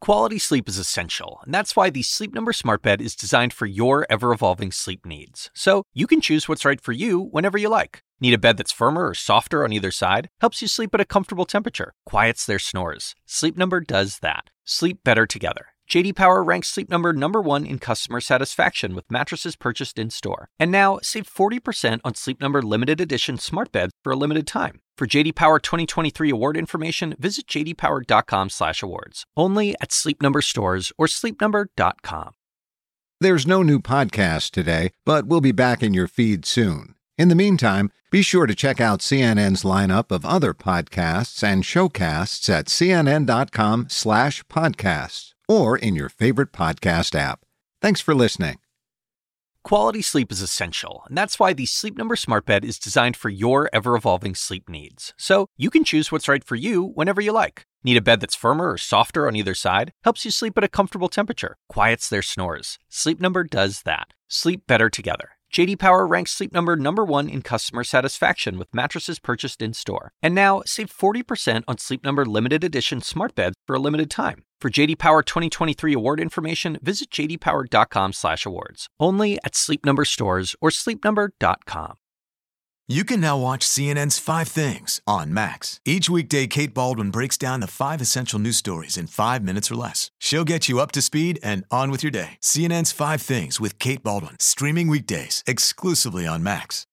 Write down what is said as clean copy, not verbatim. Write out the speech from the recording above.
Quality sleep is essential, and that's why the Sleep Number Smart Bed is designed for your ever-evolving sleep needs. So you can choose what's right for you whenever you like. Need a bed that's firmer or softer on either side? Helps you sleep at a comfortable temperature. Quiets their snores. Sleep Number does that. Sleep better together. J.D. Power ranks Sleep Number number 1 in customer satisfaction with mattresses purchased in-store. And now, save 40% on Sleep Number limited edition smart beds for a limited time. For J.D. Power 2023 award information, visit jdpower.com/awards. Only at Sleep Number stores or sleepnumber.com. There's no new podcast today, but we'll be back in your feed soon. In the meantime, be sure to check out CNN's lineup of other podcasts and showcasts at cnn.com/podcasts or in your favorite podcast app. Thanks for listening. Quality sleep is essential, and that's why the Sleep Number Smart Bed is designed for your ever-evolving sleep needs. So you can choose what's right for you whenever you like. Need a bed that's firmer or softer on either side? Helps you sleep at a comfortable temperature. Quiets their snores. Sleep Number does that. Sleep better together. J.D. Power ranks Sleep Number number 1 in customer satisfaction with mattresses purchased in-store. And now, save 40% on Sleep Number limited edition smart beds for a limited time. For J.D. Power 2023 award information, visit jdpower.com/awards. Only at Sleep Number stores or sleepnumber.com. You can now watch CNN's 5 Things on Max. Each weekday, Kate Baldwin breaks down the 5 essential news stories in 5 minutes or less. She'll get you up to speed and on with your day. CNN's 5 Things with Kate Baldwin, streaming weekdays exclusively on Max.